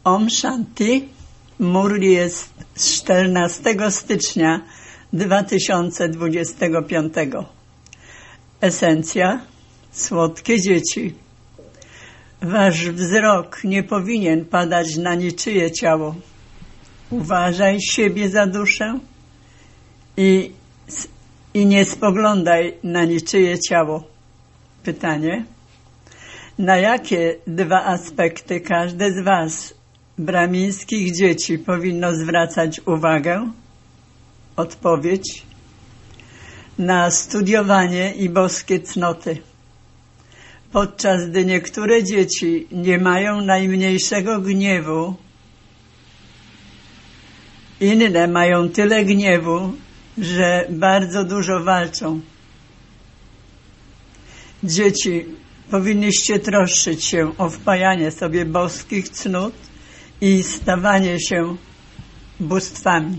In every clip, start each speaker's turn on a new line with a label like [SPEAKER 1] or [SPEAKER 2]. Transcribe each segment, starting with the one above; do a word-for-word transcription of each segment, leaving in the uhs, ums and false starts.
[SPEAKER 1] Om Shanti. Murli jest z czternastego stycznia dwa tysiące dwudziestego piątego. Esencja. Słodkie dzieci. Wasz wzrok nie powinien padać na niczyje ciało. Uważaj siebie za duszę i, i nie spoglądaj na niczyje ciało. Pytanie. Na jakie dwa aspekty każde z was, brahmińskich dzieci, powinno zwracać uwagę? Odpowiedź. Na studiowanie i boskie cnoty. Podczas gdy niektóre dzieci nie mają najmniejszego gniewu, inne mają tyle gniewu, że bardzo dużo walczą. Dzieci, powinniście troszczyć się o wpajanie sobie boskich cnót i stawanie się bóstwami.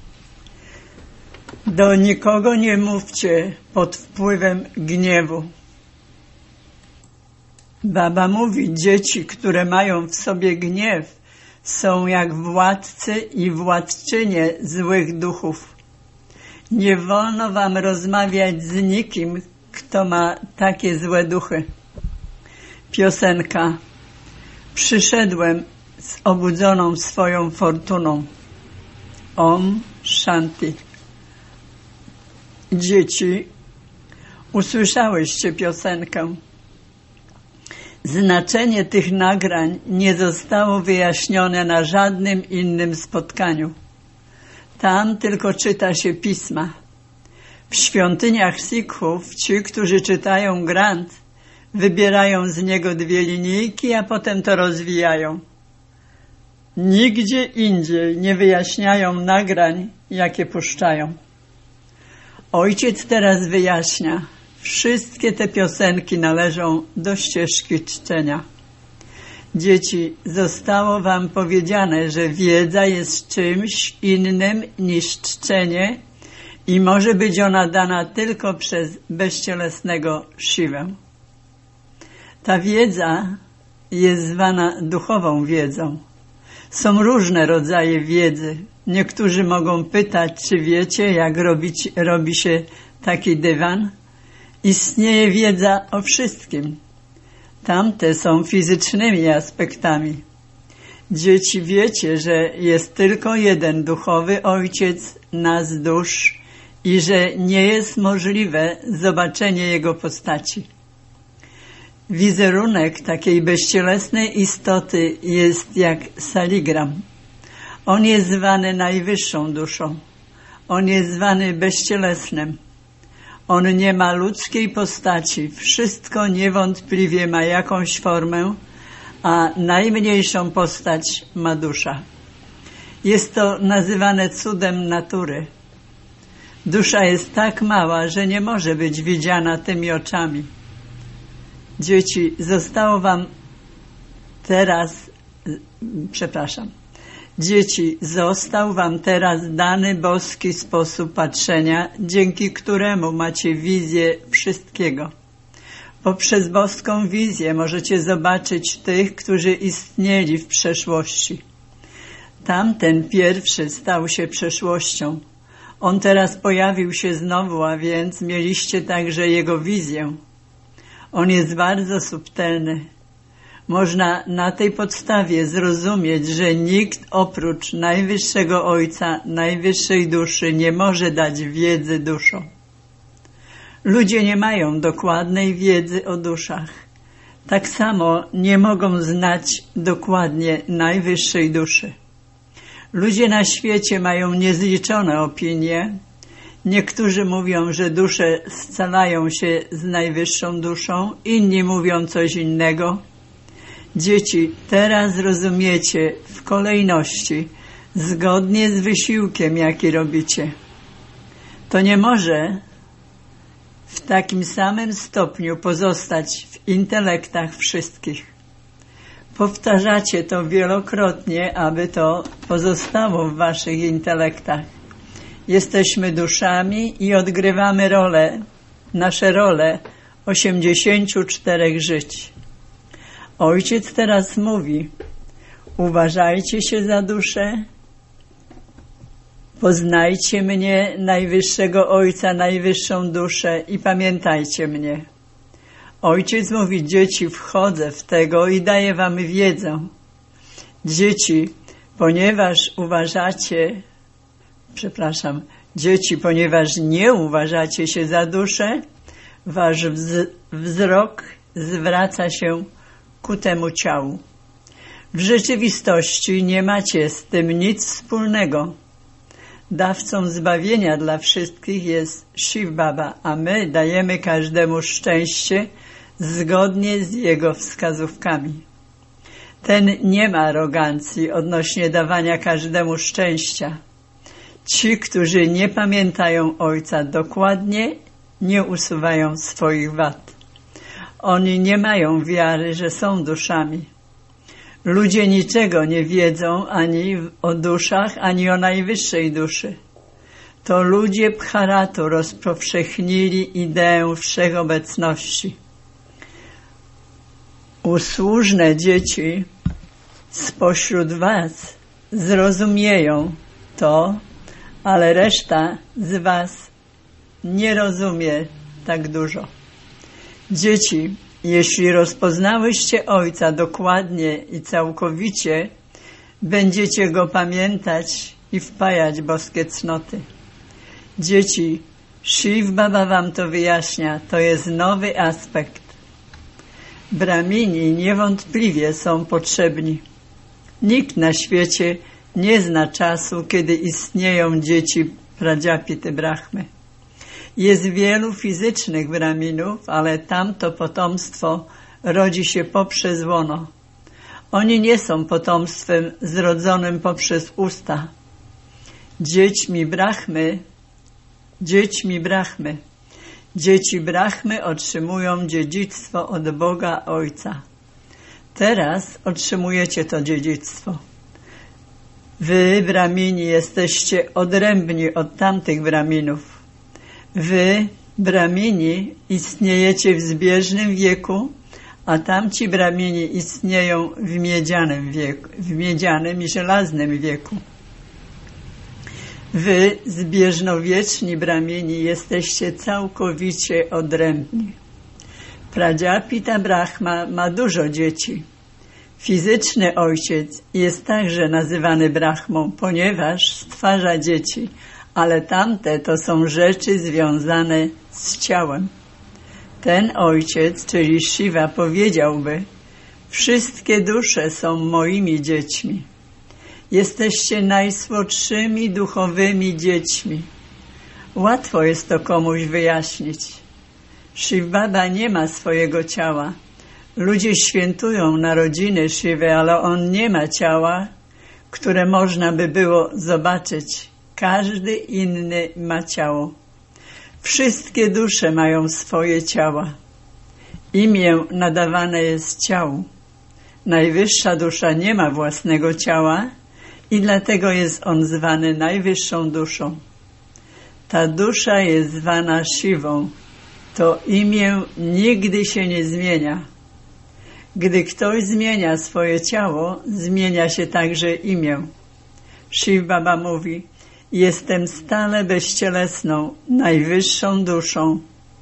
[SPEAKER 1] Do nikogo nie mówcie pod wpływem gniewu. Baba mówi, dzieci, które mają w sobie gniew, są jak władcy i władczynie złych duchów. Nie wolno wam rozmawiać z nikim, kto ma takie złe duchy. Piosenka. Przyszedłem z obudzoną swoją fortuną. Om Shanti. Dzieci, usłyszałyście piosenkę. Znaczenie tych nagrań nie zostało wyjaśnione na żadnym innym spotkaniu. Tam tylko czyta się pisma. W świątyniach Sikhów ci, którzy czytają Granth, wybierają z niego dwie linijki, a potem to rozwijają. Nigdzie indziej nie wyjaśniają nagrań, jakie puszczają. Ojciec teraz wyjaśnia. Wszystkie te piosenki należą do ścieżki czczenia. Dzieci, zostało wam powiedziane, że wiedza jest czymś innym niż czczenie i może być ona dana tylko przez bezcielesnego Siwę. Ta wiedza jest zwana duchową wiedzą. Są różne rodzaje wiedzy. Niektórzy mogą pytać, czy wiecie, jak robić, robi się taki dywan? Istnieje wiedza o wszystkim. Tamte są fizycznymi aspektami. Dzieci, wiecie, że jest tylko jeden duchowy ojciec nas dusz i że nie jest możliwe zobaczenie jego postaci. Wizerunek takiej bezcielesnej istoty jest jak saligram. On jest zwany najwyższą duszą. On jest zwany bezcielesnym. On nie ma ludzkiej postaci. Wszystko niewątpliwie ma jakąś formę, a najmniejszą postać ma dusza. Jest to nazywane cudem natury. Dusza jest tak mała, że nie może być widziana tymi oczami. Dzieci, zostało wam teraz, przepraszam, dzieci, został wam teraz dany boski sposób patrzenia, dzięki któremu macie wizję wszystkiego. Poprzez boską wizję możecie zobaczyć tych, którzy istnieli w przeszłości. Tamten pierwszy stał się przeszłością. On teraz pojawił się znowu, a więc mieliście także jego wizję. On jest bardzo subtelny. Można na tej podstawie zrozumieć, że nikt oprócz Najwyższego Ojca, Najwyższej Duszy nie może dać wiedzy duszom. Ludzie nie mają dokładnej wiedzy o duszach. Tak samo nie mogą znać dokładnie Najwyższej Duszy. Ludzie na świecie mają niezliczone opinie. Niektórzy mówią, że dusze scalają się z Najwyższą Duszą, inni mówią coś innego. Dzieci, teraz rozumiecie w kolejności, zgodnie z wysiłkiem, jaki robicie. To nie może w takim samym stopniu pozostać w intelektach wszystkich. Powtarzacie to wielokrotnie, aby to pozostało w waszych intelektach. Jesteśmy duszami i odgrywamy rolę, nasze role osiemdziesięciu czterech żyć. Ojciec teraz mówi, Uważajcie się za duszę, poznajcie mnie, najwyższego Ojca, najwyższą duszę i pamiętajcie mnie. Ojciec mówi: dzieci, wchodzę w tego i daję wam wiedzę. Dzieci, ponieważ uważacie, przepraszam, dzieci, ponieważ nie uważacie się za duszę, wasz wzrok zwraca się ku temu ciału. W rzeczywistości nie macie z tym nic wspólnego. Dawcą zbawienia dla wszystkich jest Shiv Baba, a my dajemy każdemu szczęście zgodnie z jego wskazówkami. Ten nie ma arogancji odnośnie dawania każdemu szczęścia. Ci, którzy nie pamiętają Ojca dokładnie, nie usuwają swoich wad. Oni nie mają wiary, że są duszami. Ludzie niczego nie wiedzą ani o duszach, ani o najwyższej duszy. To ludzie Bharatu rozpowszechnili ideę wszechobecności. Usłużne dzieci spośród was zrozumieją to, ale reszta z was nie rozumie tak dużo. Dzieci, jeśli rozpoznałyście Ojca dokładnie i całkowicie, będziecie Go pamiętać i wpajać boskie cnoty. Dzieci, Shiv Baba wam to wyjaśnia, to jest nowy aspekt. Brahmini niewątpliwie są potrzebni. Nikt na świecie nie zna czasu, kiedy istnieją dzieci Prajapity Brahmy. Jest wielu fizycznych Brahminów, ale tamto potomstwo rodzi się poprzez łono. Oni nie są potomstwem zrodzonym poprzez usta. Dziećmi Brahmy, dziećmi Brahmy. Dzieci Brahmy otrzymują dziedzictwo od Boga Ojca. Teraz otrzymujecie to dziedzictwo. Wy, Brahmini, jesteście odrębni od tamtych Brahminów. Wy, Brahmini, istniejecie w zbieżnym wieku, a tamci Brahmini istnieją w miedzianym wieku, w miedzianym i żelaznym wieku. Wy, zbieżnowieczni Brahmini, jesteście całkowicie odrębni. Prajapita Brahma ma dużo dzieci. Fizyczny ojciec jest także nazywany Brahmą, ponieważ stwarza dzieci, ale tamte to są rzeczy związane z ciałem. Ten ojciec, czyli Shiva, powiedziałby: wszystkie dusze są moimi dziećmi. Jesteście najsłodszymi duchowymi dziećmi. Łatwo jest to komuś wyjaśnić. Shiv Baba nie ma swojego ciała. Ludzie świętują narodziny Shivy, ale on nie ma ciała, które można by było zobaczyć. Każdy inny ma ciało. Wszystkie dusze mają swoje ciała. Imię nadawane jest ciału. Najwyższa dusza nie ma własnego ciała i dlatego jest on zwany najwyższą duszą. Ta dusza jest zwana Shivą. To imię nigdy się nie zmienia. Gdy ktoś zmienia swoje ciało, zmienia się także imię. Shiv Baba mówi: jestem stale bezcielesną, najwyższą duszą.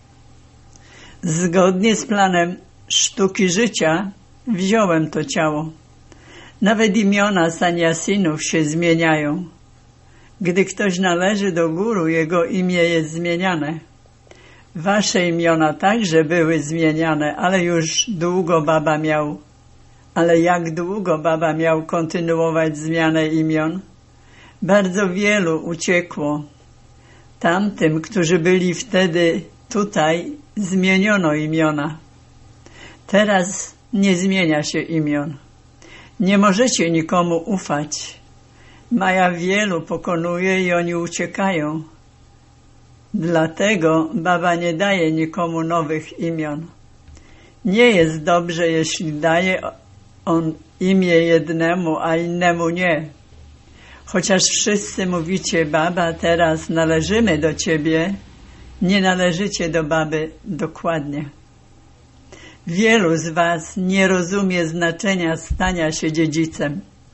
[SPEAKER 1] Zgodnie z planem sztuki życia wziąłem to ciało. Nawet imiona sannyasinów się zmieniają. Gdy ktoś należy do guru, jego imię jest zmieniane. Wasze imiona także były zmieniane, ale już długo Baba miał. Ale jak długo Baba miał kontynuować zmianę imion? Bardzo wielu uciekło. Tamtym, którzy byli wtedy tutaj, zmieniono imiona. Teraz nie zmienia się imion. Nie możecie nikomu ufać. Maja wielu pokonuje i oni uciekają. Dlatego Baba nie daje nikomu nowych imion. Nie jest dobrze, jeśli daje on imię jednemu, a innemu nie. Chociaż wszyscy mówicie: Baba, teraz należymy do Ciebie, nie należycie do Baby dokładnie. Wielu z was nie rozumie znaczenia stania się dziedzicem.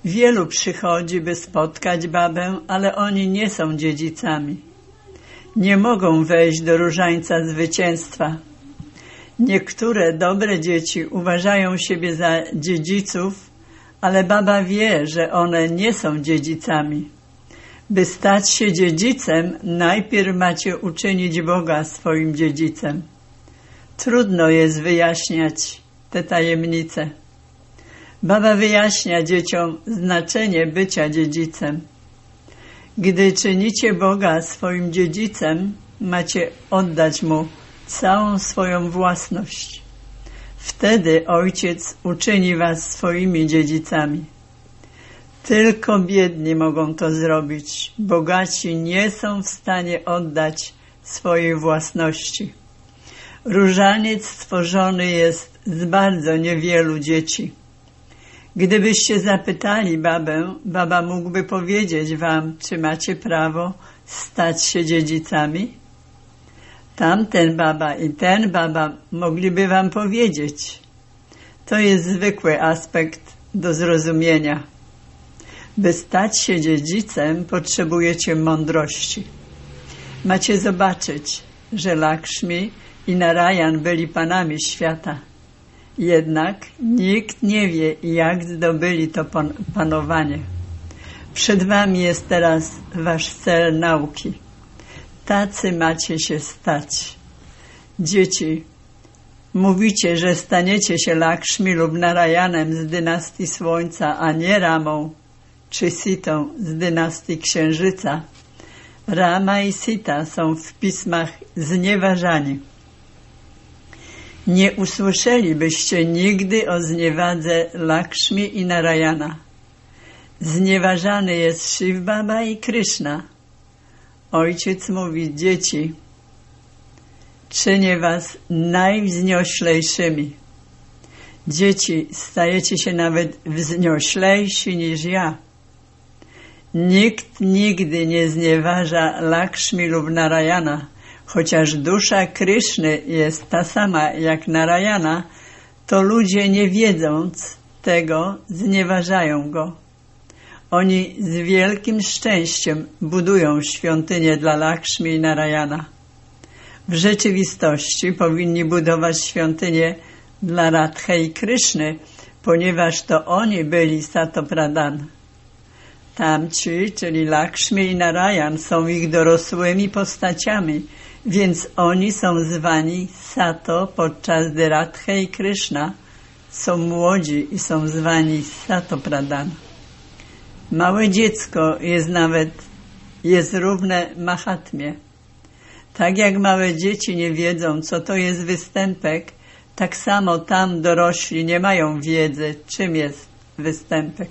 [SPEAKER 1] Wielu przychodzi, by spotkać babę, ale oni nie są dziedzicami. Nie mogą wejść do różańca zwycięstwa. Niektóre dobre dzieci uważają siebie za dziedziców, ale baba wie, że one nie są dziedzicami. By stać się dziedzicem, najpierw macie uczynić Boga swoim dziedzicem. Trudno jest wyjaśniać te tajemnice. Baba wyjaśnia dzieciom znaczenie bycia dziedzicem. Gdy czynicie Boga swoim dziedzicem, macie oddać Mu całą swoją własność. Wtedy Ojciec uczyni was swoimi dziedzicami. Tylko biedni mogą to zrobić. Bogaci nie są w stanie oddać swojej własności. Różaniec stworzony jest z bardzo niewielu dzieci. Gdybyście zapytali babę, baba mógłby powiedzieć wam, czy macie prawo stać się dziedzicami? Tamten baba i ten baba mogliby wam powiedzieć. To jest zwykły aspekt do zrozumienia. By stać się dziedzicem, potrzebujecie mądrości. Macie zobaczyć, że Lakshmi i Narayan byli panami świata. Jednak nikt nie wie, jak zdobyli to panowanie. Przed wami jest teraz wasz cel nauki. Tacy macie się stać. Dzieci, mówicie, że staniecie się Lakshmi lub Narayanem z dynastii Słońca, a nie Ramą czy Sitą z dynastii Księżyca. Rama i Sita są w pismach znieważani. Nie usłyszelibyście nigdy o zniewadze Lakshmi i Narayana. Znieważany jest Shiv Baba i Krishna. Ojciec mówi, dzieci, czynię was najwznioślejszymi. Dzieci, stajecie się nawet wznioślejsi niż ja. Nikt nigdy nie znieważa Lakshmi lub Narayana, chociaż dusza Kryszny jest ta sama jak Narayana, to ludzie nie wiedząc tego znieważają go. Oni z wielkim szczęściem budują świątynię dla Lakshmi i Narayana. W rzeczywistości powinni budować świątynię dla Radhy i Kryszny, ponieważ to oni byli Satopradhan. Tamci, czyli Lakshmi i Narayan, są ich dorosłymi postaciami, więc oni są zwani Sato, podczas gdy Radha i Kryszna są młodzi i są zwani Satopradhan. Małe dziecko jest nawet, jest równe Mahatmie. Tak jak małe dzieci nie wiedzą, co to jest występek, tak samo tam dorośli nie mają wiedzy, czym jest występek.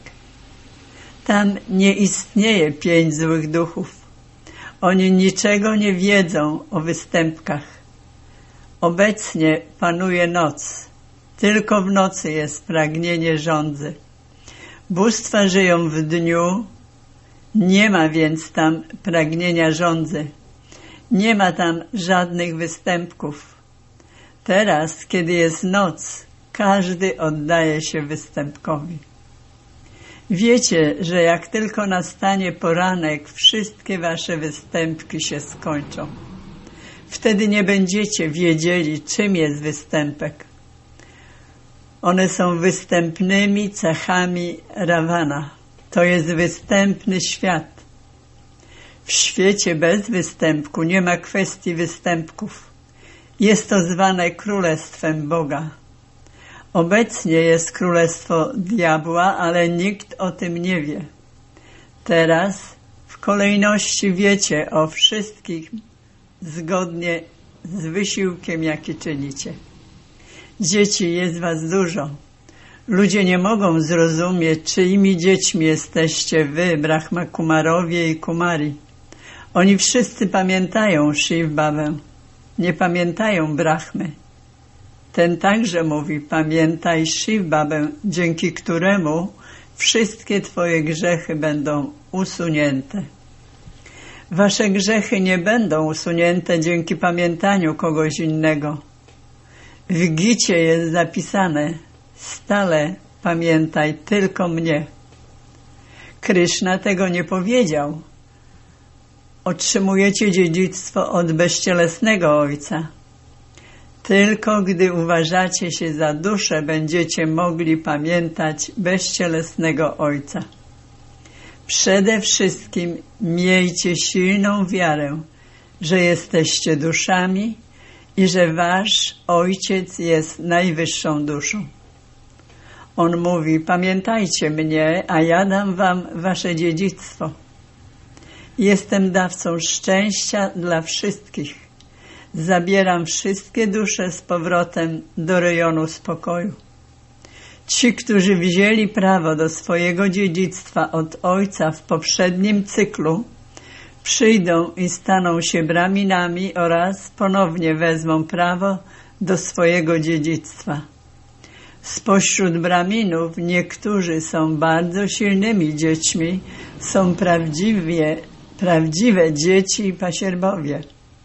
[SPEAKER 1] Tam nie istnieje pięć złych duchów. Oni niczego nie wiedzą o występkach. Obecnie panuje noc. Tylko w nocy jest pragnienie żądzy. Bóstwa żyją w dniu, nie ma więc tam pragnienia żądzy. Nie ma tam żadnych występków. Teraz, kiedy jest noc, każdy oddaje się występkowi. Wiecie, że jak tylko nastanie poranek, wszystkie wasze występki się skończą. Wtedy nie będziecie wiedzieli, czym jest występek. One są występnymi cechami Ravana. To jest występny świat. W świecie bez występku nie ma kwestii występków. Jest to zwane królestwem Boga. Obecnie jest królestwo diabła, ale nikt o tym nie wie. Teraz w kolejności wiecie o wszystkich zgodnie z wysiłkiem, jaki czynicie. Dzieci, jest was dużo. Ludzie nie mogą zrozumieć, czyimi dziećmi jesteście wy, Brahma Kumarowie i Kumari. Oni wszyscy pamiętają Shiv Babę, nie pamiętają Brahmy. Ten także mówi, pamiętaj Shiv Babę, dzięki któremu wszystkie twoje grzechy będą usunięte. Wasze grzechy nie będą usunięte dzięki pamiętaniu kogoś innego. W Gicie jest zapisane, stale pamiętaj tylko mnie. Kryszna tego nie powiedział. Otrzymujecie dziedzictwo od bezcielesnego Ojca. Tylko gdy uważacie się za duszę, będziecie mogli pamiętać bezcielesnego Ojca. Przede wszystkim miejcie silną wiarę, że jesteście duszami i że wasz Ojciec jest najwyższą duszą. On mówi: pamiętajcie mnie, a ja dam wam wasze dziedzictwo. Jestem dawcą szczęścia dla wszystkich. Zabieram wszystkie dusze z powrotem do rejonu spokoju. Ci, którzy wzięli prawo do swojego dziedzictwa od Ojca w poprzednim cyklu, przyjdą i staną się braminami oraz ponownie wezmą prawo do swojego dziedzictwa. Spośród braminów niektórzy są bardzo silnymi dziećmi, są prawdziwie, prawdziwe dzieci i pasierbowie.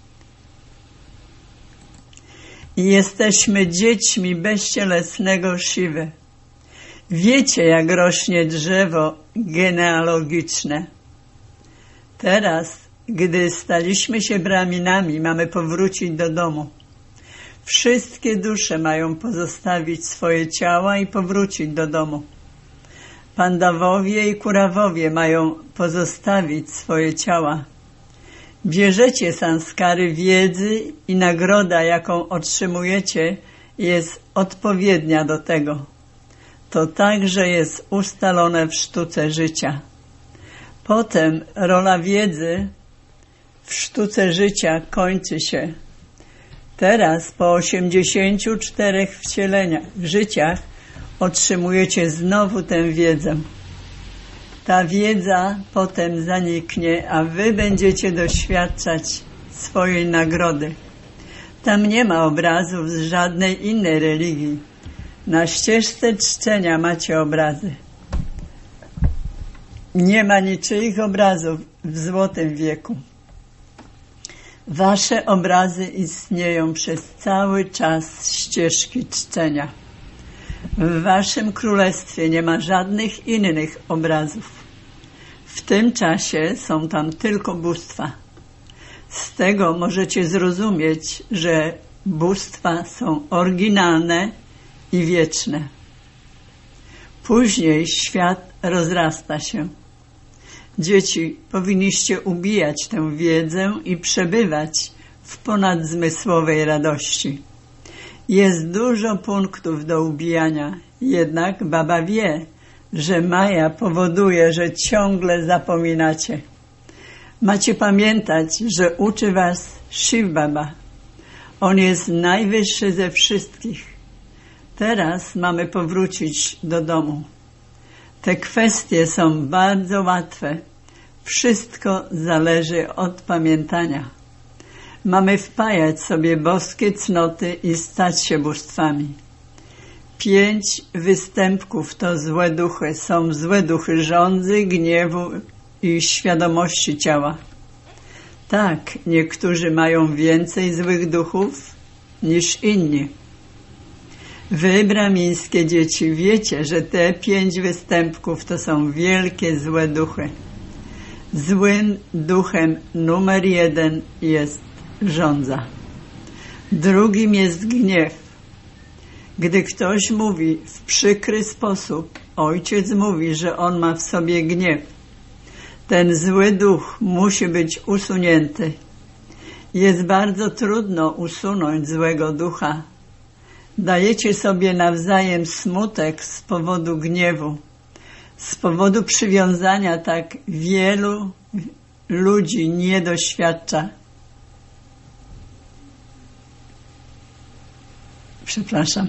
[SPEAKER 1] I jesteśmy dziećmi bezcielesnego Siwy. Wiecie, jak rośnie drzewo genealogiczne. Teraz, gdy staliśmy się braminami, mamy powrócić do domu. Wszystkie dusze mają pozostawić swoje ciała i powrócić do domu. Pandawowie i Kurawowie mają pozostawić swoje ciała. Bierzecie sanskary wiedzy i nagroda, jaką otrzymujecie, jest odpowiednia do tego. To także jest ustalone w sztuce życia. Potem rola wiedzy w sztuce życia kończy się. Teraz po osiemdziesięciu czterech wcieleniach, życiach otrzymujecie znowu tę wiedzę. Ta wiedza potem zaniknie, a wy będziecie doświadczać swojej nagrody. Tam nie ma obrazów z żadnej innej religii. Na ścieżce czczenia macie obrazy. Nie ma niczyich obrazów w złotym wieku. Wasze obrazy istnieją przez cały czas ścieżki czczenia. W waszym królestwie nie ma żadnych innych obrazów. W tym czasie są tam tylko bóstwa. Z tego możecie zrozumieć, że bóstwa są oryginalne i wieczne. Później świat rozrasta się. Dzieci, powinniście ubijać tę wiedzę i przebywać w ponadzmysłowej radości. Jest dużo punktów do ubijania, jednak baba wie, że Maja powoduje, że ciągle zapominacie. Macie pamiętać, że uczy was Shiv Baba. On jest najwyższy ze wszystkich. Teraz mamy powrócić do domu. Te kwestie są bardzo łatwe. Wszystko zależy od pamiętania. Mamy wpajać sobie boskie cnoty i stać się bóstwami. Pięć występków to złe duchy. Są złe duchy żądzy, gniewu i świadomości ciała. Tak, niektórzy mają więcej złych duchów niż inni. Wy, bramińskie dzieci, wiecie, że te pięć występków to są wielkie złe duchy. Złym duchem numer jeden jest żądza. Drugim jest gniew. Gdy ktoś mówi w przykry sposób, ojciec mówi, że on ma w sobie gniew. Ten zły duch musi być usunięty. Jest bardzo trudno usunąć złego ducha. Dajecie sobie nawzajem smutek z powodu gniewu. Z powodu przywiązania tak wielu ludzi nie doświadcza. Przepraszam.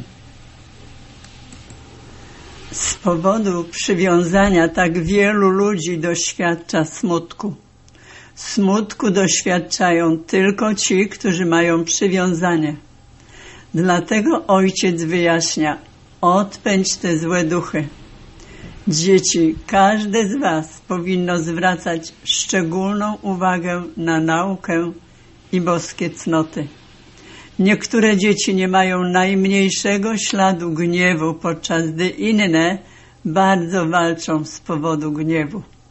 [SPEAKER 1] Z powodu przywiązania tak wielu ludzi doświadcza smutku. Smutku doświadczają tylko ci, którzy mają przywiązanie. Dlatego ojciec wyjaśnia: odpędź te złe duchy. Dzieci, każde z was powinno zwracać szczególną uwagę na naukę i boskie cnoty. Niektóre dzieci nie mają najmniejszego śladu gniewu, podczas gdy inne bardzo walczą z powodu gniewu.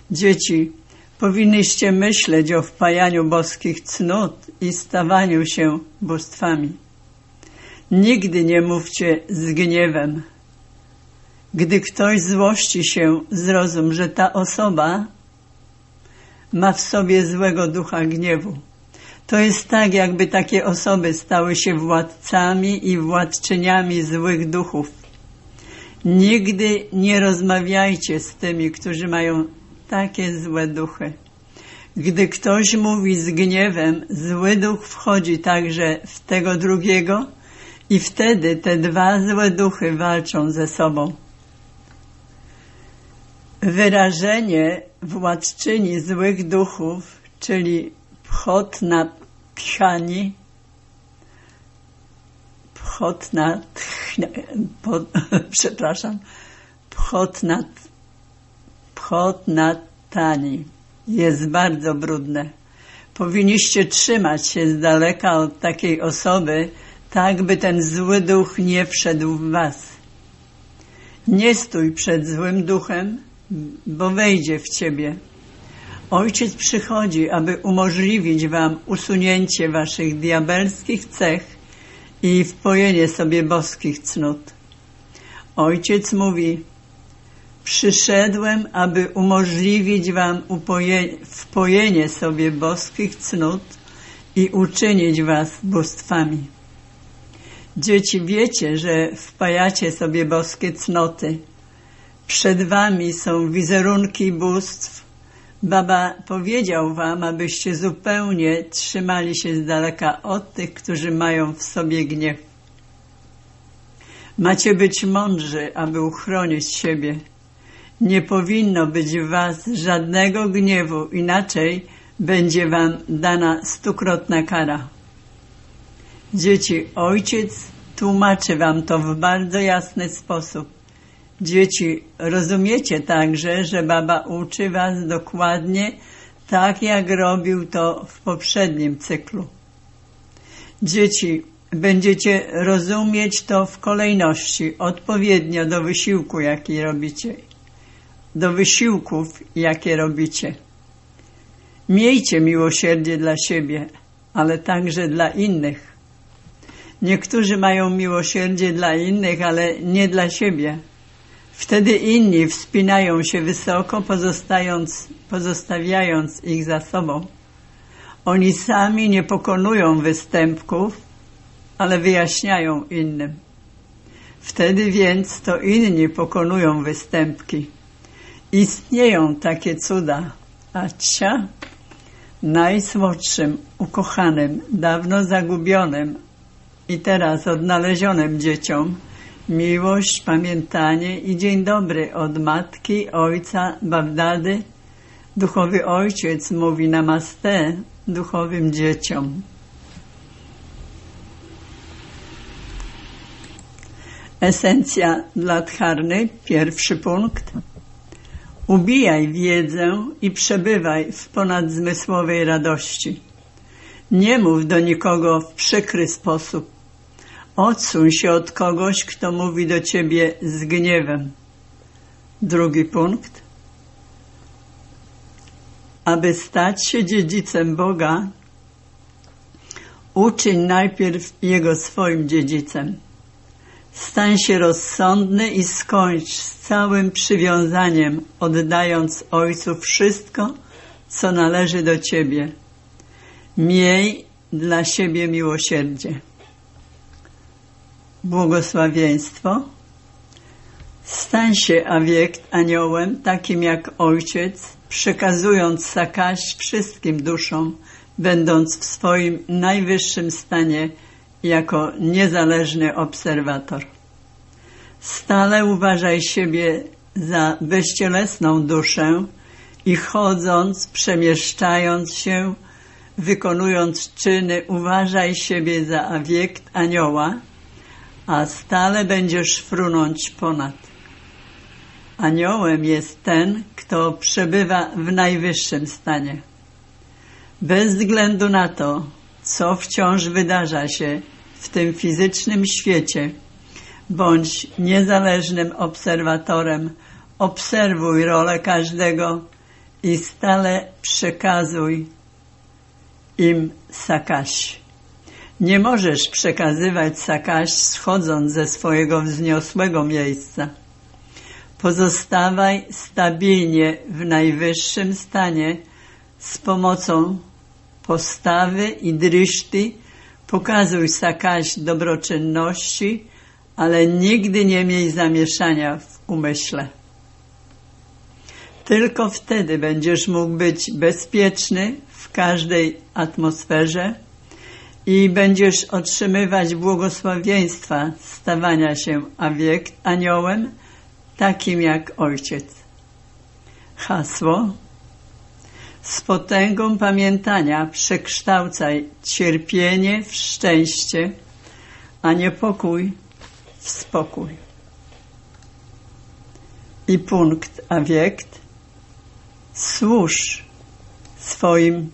[SPEAKER 1] Dzieci, powinnyście myśleć o wpajaniu boskich cnót i stawaniu się bóstwami. Nigdy nie mówcie z gniewem. Gdy ktoś złości się, zrozum, że ta osoba ma w sobie złego ducha gniewu. To jest tak, jakby takie osoby stały się władcami i władczyniami złych duchów. Nigdy nie rozmawiajcie z tymi, którzy mają takie złe duchy. Gdy ktoś mówi z gniewem, zły duch wchodzi także w tego drugiego i wtedy te dwa złe duchy walczą ze sobą. Wyrażenie władczyni złych duchów, czyli pchotna tchani, pchotna, tchnia, po, przepraszam, pchotna, pchotna tani jest bardzo brudne. Powinniście trzymać się z daleka od takiej osoby, tak by ten zły duch nie wszedł w was. Nie stój przed złym duchem, bo wejdzie w ciebie. Ojciec przychodzi, aby umożliwić wam usunięcie waszych diabelskich cech i wpojenie sobie boskich cnót. Ojciec mówi: przyszedłem, aby umożliwić wam upoje- wpojenie sobie boskich cnót i uczynić was bóstwami. Dzieci, wiecie, że wpajacie sobie boskie cnoty. Przed wami są wizerunki bóstw. Baba powiedział wam, abyście zupełnie trzymali się z daleka od tych, którzy mają w sobie gniew. Macie być mądrzy, aby uchronić siebie. Nie powinno być w was żadnego gniewu, inaczej będzie wam dana stukrotna kara. Dzieci, ojciec tłumaczy wam to w bardzo jasny sposób. Dzieci, rozumiecie także, że baba uczy was dokładnie tak, jak robił to w poprzednim cyklu. Dzieci, będziecie rozumieć to w kolejności, odpowiednio do wysiłku, jaki robicie, do wysiłków, jakie robicie. Miejcie miłosierdzie dla siebie, ale także dla innych. Niektórzy mają miłosierdzie dla innych, ale nie dla siebie. Wtedy inni wspinają się wysoko, pozostając, pozostawiając ich za sobą. Oni sami nie pokonują występków, ale wyjaśniają innym. Wtedy więc to inni pokonują występki. Istnieją takie cuda, a cia najsłodszym, ukochanym, dawno zagubionym i teraz odnalezionym dzieciom miłość, pamiętanie i dzień dobry od matki, ojca, babdady. Duchowy ojciec mówi namaste duchowym dzieciom. Esencja dla dharny, pierwszy punkt. Ubijaj wiedzę i przebywaj w ponadzmysłowej radości. Nie mów do nikogo w przykry sposób. Odsuń się od kogoś, kto mówi do ciebie z gniewem. Drugi punkt. Aby stać się dziedzicem Boga, uczyń najpierw Jego swoim dziedzicem. Stań się rozsądny i skończ z całym przywiązaniem, oddając Ojcu wszystko, co należy do ciebie. Miej dla siebie miłosierdzie. Błogosławieństwo. Stań się awiekt aniołem, takim jak Ojciec, przekazując sakaś wszystkim duszom, będąc w swoim najwyższym stanie jako niezależny obserwator. Stale uważaj siebie za bezcielesną duszę i chodząc, przemieszczając się, wykonując czyny, uważaj siebie za awiekt anioła, a stale będziesz frunąć ponad. Aniołem jest ten, kto przebywa w najwyższym stanie. Bez względu na to, co wciąż wydarza się w tym fizycznym świecie, bądź niezależnym obserwatorem, obserwuj rolę każdego i stale przekazuj im Sakaś. Nie możesz przekazywać Sakaś schodząc ze swojego wzniosłego miejsca. Pozostawaj stabilnie w najwyższym stanie z pomocą postawy i driszty. Pokazuj Sakaś dobroczynności, ale nigdy nie miej zamieszania w umyśle. Tylko wtedy będziesz mógł być bezpieczny w każdej atmosferze i będziesz otrzymywać błogosławieństwa stawania się awiekt, aniołem, takim jak Ojciec. Hasło: z potęgą pamiętania przekształcaj cierpienie w szczęście, a niepokój w spokój. I punkt awiekt: służ swoim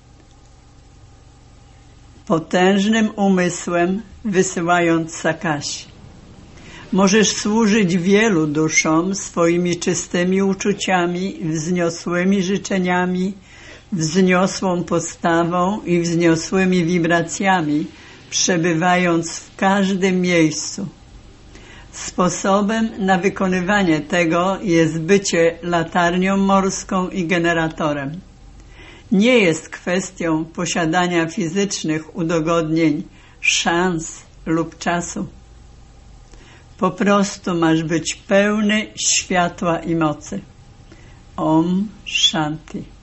[SPEAKER 1] potężnym umysłem, wysyłając Sakaś. Możesz służyć wielu duszom swoimi czystymi uczuciami, wzniosłymi życzeniami, wzniosłą postawą i wzniosłymi wibracjami, przebywając w każdym miejscu. Sposobem na wykonywanie tego jest bycie latarnią morską i generatorem. Nie jest kwestią posiadania fizycznych udogodnień, szans lub czasu. Po prostu masz być pełny światła i mocy. Om Shanti.